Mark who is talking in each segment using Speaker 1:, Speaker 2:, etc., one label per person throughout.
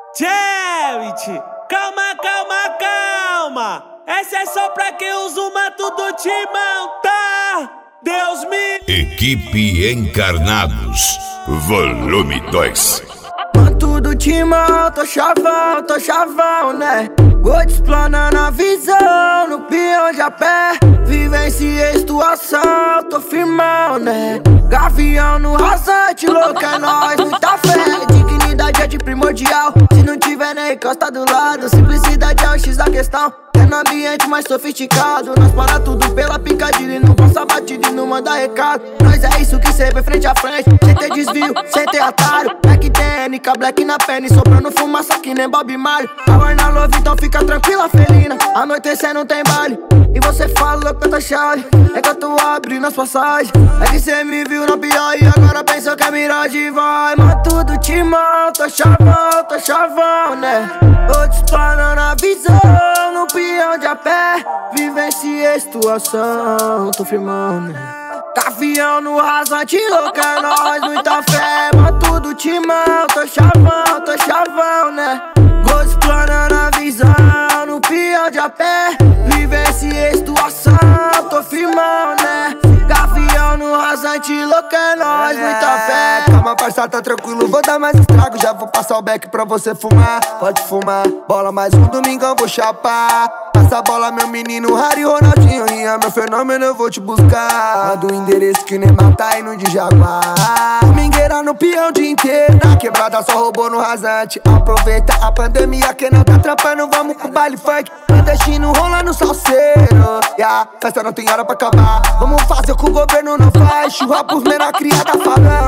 Speaker 1: Charity, calma, calma, calma. Essa é só pra quem usa o manto do Timão, tá? Deus me...
Speaker 2: Equipe Encarnados, volume 2.
Speaker 3: Manto do Timão, tô chavão, né? Vou te explanando a visão, no peão de a pé. Vivenciei situação, tô firmão, né? Gavião no rasante, louco é nóis, muita fé. Dignidade é de primordial, se não tiver nem encosta do lado. Simplicidade é o X da questão, é no ambiente mais sofisticado. Nós para tudo pela picadilha, não passa batida e não manda recado. Nós é isso que cê vê frente a frente, sem ter desvio, sem ter atalho. Black TNK, black na perna e soprando fumaça que nem Bob Marley. Power na love, então fica tranquila, felina. Anoitecer não tem baile, e você fala que eu tô chave. É que eu tô abrindo as passagens, é que cê me viu no pior e agora pensou que é miragem. Vai, mato do Timão, tô chavão, né? Vou te explanando a visão, no peão de a pé. Vivenciei situação, tô firmando, né? Gavião no rasante, louco é nóis, muita fé. Mato do Timão, tô chavão, né? Vou te explanando a visão, no peão de a pé. Vivenciei situação, tô firmão, né? Gavião no rasante, louco é nóis, muita fé.
Speaker 4: Calma, parça, tá tranquilo, vou dar mais estrago. Já vou passar o beck pra você fumar. Pode fumar, bola mais um domingão, vou chapar. Passa a bola, meu menino, Harry, Ronaldinho. Rinha, meu fenômeno, eu vou te buscar. Manda o endereço que nem matar e no de Jaguar. Domingueira no peão o dia inteiro, na quebrada só roubou no rasante. Aproveita a pandemia, quem não tá trampando, vamos pro baile funk. Clandestino rola no salseiro, festa não tem hora pra acabar. Vamos fazer o que o governo não faz. Churra pros menor cria da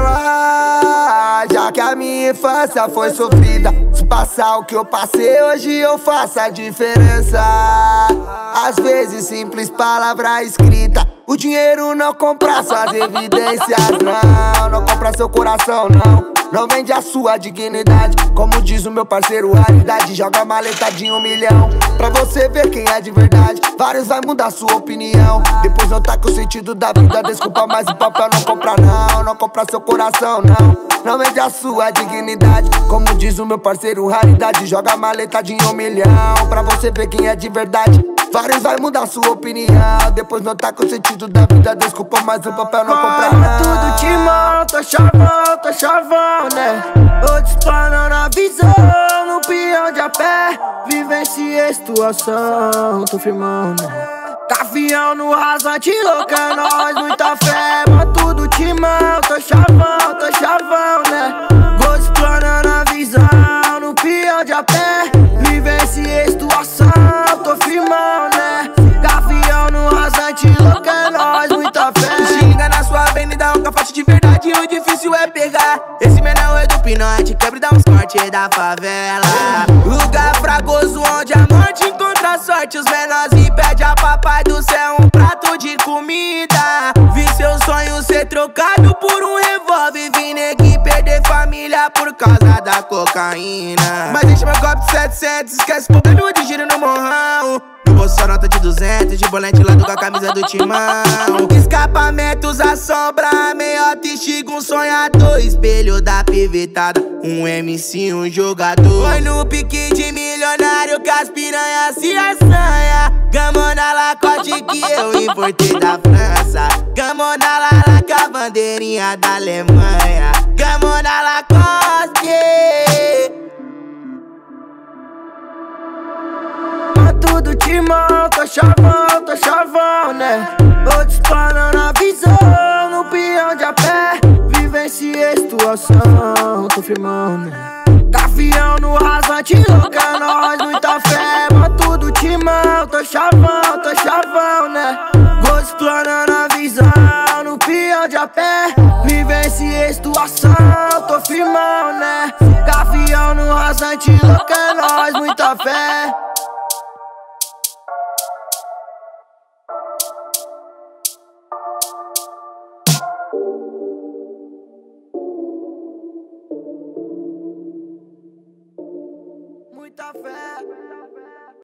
Speaker 4: favela. Já que a minha infância foi sofrida, se passar o que eu passei, hoje eu faço a diferença. Às vezes simples palavra escrita, o dinheiro não compra suas evidências, não compra seu coração, não vende a sua dignidade. Como diz o meu parceiro, raridade. Joga maleta de 1 milhão pra você ver quem é de verdade. Vários vai mudar sua opinião, depois não tá com o sentido da vida. Desculpa, mas o papel não compra não compra seu coração, não vende a sua dignidade. Como diz o meu parceiro, raridade. Joga maleta de 1 milhão pra você ver quem é de verdade. Vários vai mudar sua opinião, depois não tá com o sentido da vida. Desculpa, mas o papel não compra não.
Speaker 3: Tudo Timão, tô chavão, né? Vou te explanando a visão, no peão de a pé. Vivenciei situação, tô firmando, né? Gavião no rasante, louco é nóis, muita fé. Mato do Timão, tô chavão, né? Vou te explanando a visão, no peão de a pé. Vivenciei situação, tô firmão, né? Gavião no rasante, louco é nóis, muita fé.
Speaker 5: Xinga na sua avenida, um cafate de verdade, o difícil é pegar. Esse menor é do pinote, quebra e dá uns cortes da favela. Lugar fragoso onde a morte encontra a sorte. Os menores e pede a papai do céu um prato de comida. Vi seu sonho ser trocado por um revólver. Vi neguinho perder família por causa da cocaína. Mas deixa meu copo de 700, esquece o problema de giro no morrão. No bolso só nota de 200, de bolete lado com a camisa do Timão. Escapamentos, a sombra, meiota, estiga, um sonhador. Espelho da pivetada, um MC, um jogador. Foi no pique de milionário que as piranhas se assanha. Gamona Lacoste que eu importei da França. Gamona Lala com a bandeirinha da Alemanha. Gamona Lacoste.
Speaker 3: Tudo Timão, tô chavão, né? Vou te explanando a visão, no peão de a pé. Vivenciei situação, tô firmando, né? Gavião no rasante, louco é nóis, muita fé. Mato do Timão, tô chavão, né? Vou te explanando a visão, no peão de a pé. Vivenciei situação, tô firmão, né? Gavião no rasante, louco é nóis, muita fé.
Speaker 6: You